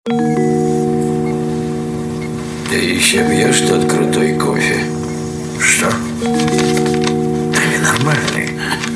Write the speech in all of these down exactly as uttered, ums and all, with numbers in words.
Ты еще пьешь тот крутой кофе? Что? Да ненормальный.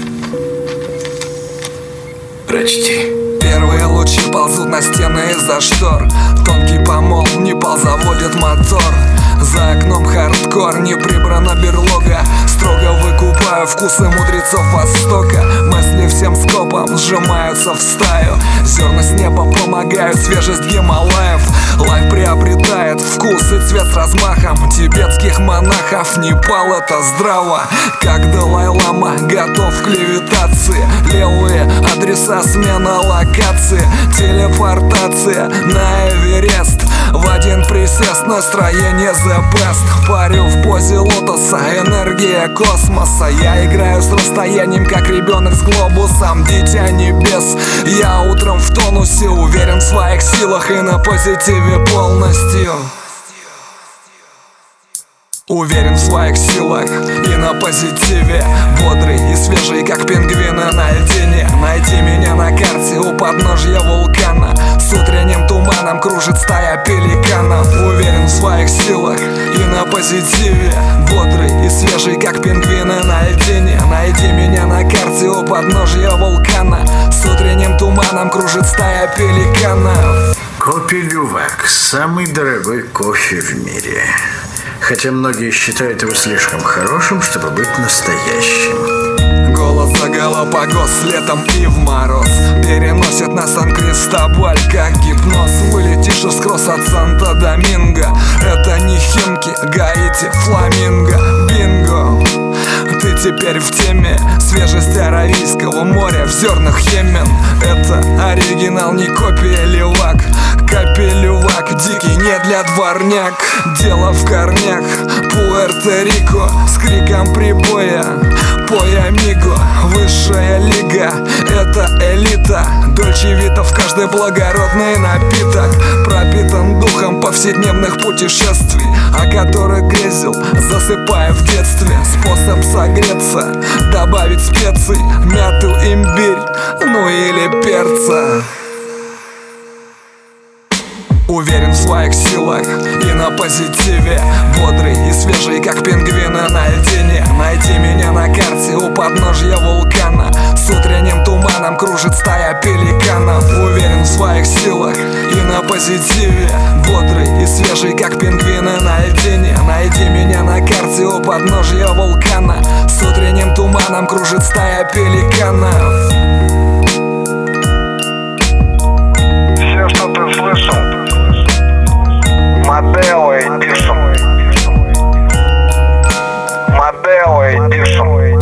Прочти. Первые лучи ползут на стены из-за штор. Тонкий помол Непал заводит мотор. За окном хардкор, не прибрана берлога. Строго выкупаю вкусы мудрецов Востока. Мысли всем скопом сжимаются в стаю. Зерна с неба помогают, свежесть Гималаев. Лайф приобретает вкус и цвет с размахом тибетских монахов. Непал — это здраво, как Далай-лама готов к левитации. Левые адреса, смена локации, телепортация на Эверест. В один присест настроение the best. Парю в позе лотоса, энергия космоса. Я играю с расстоянием, как ребенок с глобусом. Дитя небес, я утром в тонусе. Уверен в своих силах и на позитиве полностью. Уверен в своих силах и на позитиве. Бодрый и свежий, как пингвины на льдине. Найди меня на карте у подножья вулкана. С утренним туманом кружит стая пеликанов. Уверен в своих силах и на позитиве. Бодрый и свежий, как пингвины на льдине. Найди меня на карте у подножья вулкана. С утренним туманом кружит стая пеликанов. Копи Лювак – самый дорогой кофе в мире. Хотя многие считают его слишком хорошим, чтобы быть настоящим. Голос за Галапагос летом и в мороз переносит на Сан-Кристобаль, как гипноз. Вылетишь из кросс от Санто-Доминго. Это не Химки, Гаити, Фламинго. Бинго, ты теперь в теме. Свежесть Аравийского моря в зернах Йемен. Это оригинал, не копия Лювак. Копи-Лювак дикий, не для дворняк. Дело в корнях, Пуэрто-Рико. С криком прибоя, пой амиго. Высшая лига, это элита. Дольче Вита в каждый благородный напиток. Пропитан духом повседневных путешествий, о которых грезил, засыпая в детстве. Способ согреться, добавить специй, мяту, имбирь, ну или перца. Уверен в своих силах и на позитиве. Бодрый и свежий, как пингвины на льдине. Найди меня на карте у подножья вулкана. С утренним туманом кружит стая пеликанов. Уверен в своих силах и на позитиве. Бодрый и свежий, как пингвины на льдине. Найди меня на карте у подножья вулкана. С утренним туманом кружит стая пеликанов. Все, что ты слышал, Модelo Эдишн. Модelo Эдишн.